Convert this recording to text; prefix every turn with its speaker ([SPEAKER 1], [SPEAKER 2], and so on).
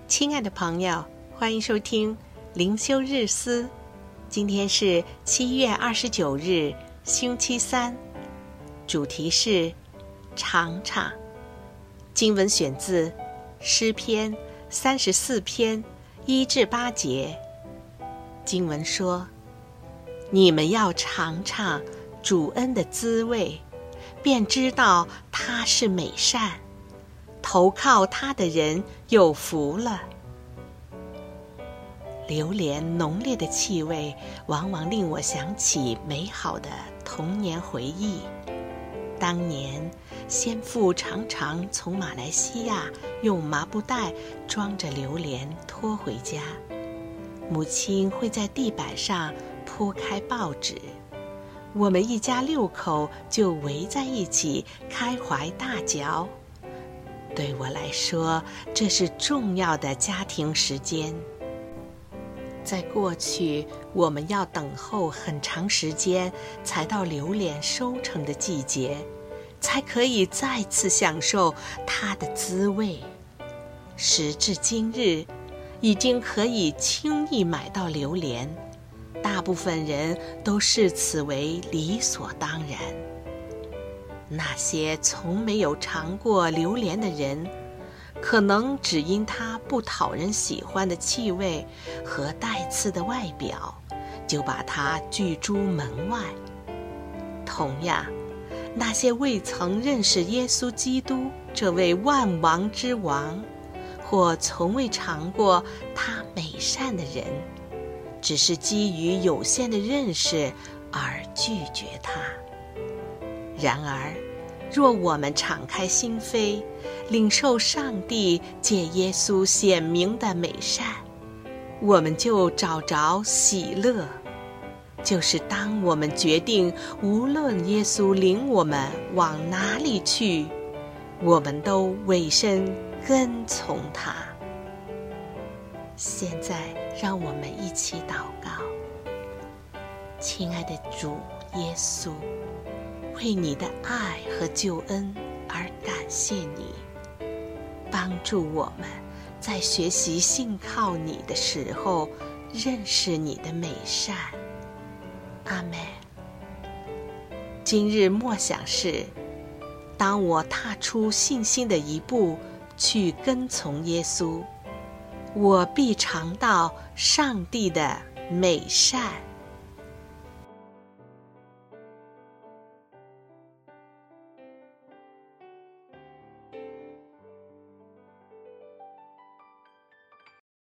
[SPEAKER 1] 亲爱的朋友，欢迎收听灵修日思。今天是7月29日，星期三，主题是尝尝。经文选自诗篇34篇1至8节。经文说：你们要尝尝主恩的滋味，便知道他是美善，投靠他的人有福了。榴莲浓烈的气味往往令我想起美好的童年回忆。当年先父常常从马来西亚用麻布袋装着榴莲拖回家，母亲会在地板上铺开报纸，我们一家6口就围在一起开怀大嚼。对我来说，这是重要的家庭时间。在过去，我们要等候很长时间才到榴莲收成的季节，才可以再次享受它的滋味。时至今日，已经可以轻易买到榴莲，大部分人都视此为理所当然。那些从没有尝过榴莲的人，可能只因它不讨人喜欢的气味和带刺的外表，就把它拒诸门外。同样，那些未曾认识耶稣基督这位万王之王，或从未尝过他美善的人，只是基于有限的认识而拒绝他。然而，若我们敞开心扉，领受上帝借耶稣显明的美善，我们就找着喜乐。就是当我们决定无论耶稣领我们往哪里去，我们都委身跟从他。现在让我们一起祷告。亲爱的主耶稣，为你的爱和救恩而感谢你，帮助我们在学习信靠你的时候认识你的美善。阿们。今日默想是：当我踏出信心的一步去跟从耶稣，我必尝到上帝的美善。